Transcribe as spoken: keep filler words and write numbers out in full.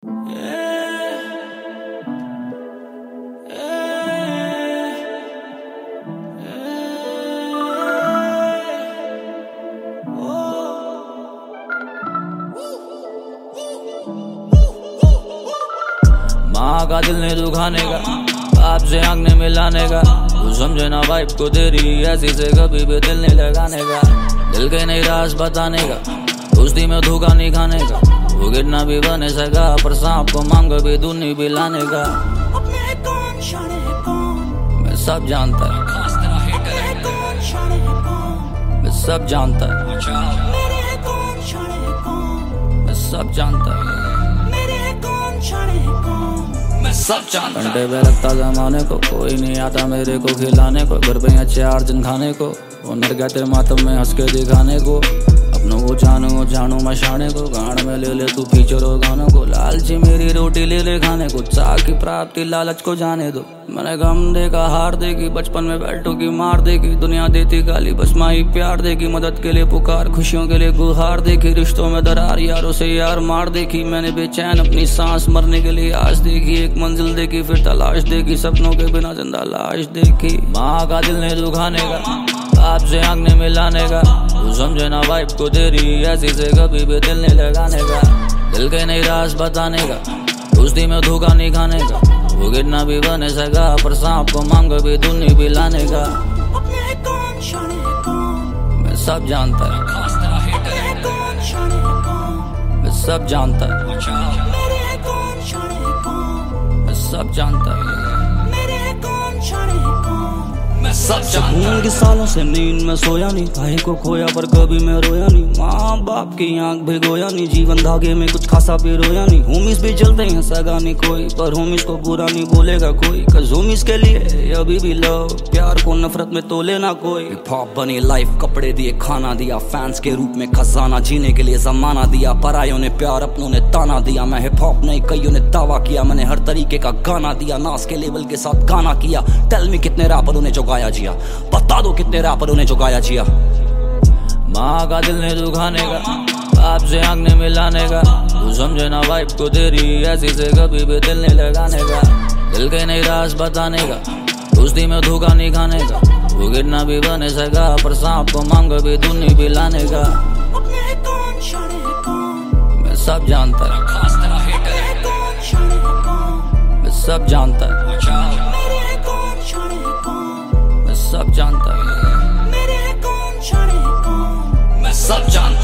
माँ का दिल नहीं दुखाने का, बाप से आँख नहीं मिलाने का। तू समझे ना वाइफ को तेरी ऐसी से कभी भी दिल नहीं लगाने का। दिल के नहीं राज बताने का, दोस्ती में धोखा नहीं खाने का। वो गिरना भी बने सका पर सांप को मांग भी दूनी भी लाने का। मैं सब जानता है, मैं सब जानता है, मैं सब जानता है, मैं सब जानता। घंटे पे लगता जमाने को, कोई नहीं आता मेरे को खिलाने को। घर पे अच्छे आठ दिन खाने को, ओनर कहते मातम में हंस के दिखाने को। अपनों को जानू जानू मशाने को, गाड़ में ले ले तू फीचर हो गानों को। लालची मेरी रोटी ले ले खाने को, चाह की प्राप्ति लालच को जाने दो। मैंने गम देखा हार देगी, बचपन में बैठो की मार देगी। दुनिया देती गाली बस माही प्यार देगी। मदद के लिए पुकार, खुशियों के लिए गुहार देखी। रिश्तों में दरार, यारों से यार मार देखी। मैंने बेचैन अपनी सांस मरने के लिए आज देखी। एक मंजिल देखी फिर तलाश देखी, सपनों के बिना जिंदा लाश देखी। माँ का दिल नहीं दुखाने का, बाप से आँख नहीं मिलाने का। तू समझे ना वाइफ को तेरी ऐसी से कभी भी दिल नहीं लगाने का। दिल के नहीं राज बताने का, दोस्ती में धोखा नहीं खाने का। वो गिरना भी बने सका पर सांप को मांग भी दूनी भी लाने का। मैं सब जानता है, मैं सब जानता है, मैं सब जानता है, मैं सब जानता के सालों से नींद में सोया नहीं। भाई को खोया पर कभी मैं रोया नहीं। माँ बाप की आंख भिगोया नहीं, जीवन धागे में कुछ खासा भी रोया नहीं। होमिस भी चलते हैं सगा नहीं कोई, पर होमिस को बुरा नहीं बोलेगा कोई। कज होमिस के लिए अभी भी लव, प्यार को नफरत में तोले ना कोई। हिप हॉप बनी लाइफ, कपड़े दिए खाना दिया। फैंस के रूप में खजाना, जीने के लिए जमाना दिया। परायों ने प्यार, अपनों ने ताना दिया। मैं हिप हॉप नहीं कईयों ने दावा किया। मैंने हर तरीके का गाना दिया, नास के लेवल के साथ गाना किया। टेल मी कितने रैपरों ने जो गाया जिया, बता दो कितने रैपरों ने जो गाया जिया। माँ का दिल नहीं दुखाने का, बाप से आँख नहीं मिलाने का। तू समझे ना वाइफ को तेरी ऐसी से कभी भी दिल नहीं लगाने का। दिल के नहीं राज बताने का, दोस्ती में धोखा नहीं खाने का। वो गिरना भी बने सका पर सांप को मांग भी दूनी भी लाने का। मैं सब जानता है, मैं सब जानता है, मैं सब जानता है, मैं सब जानता।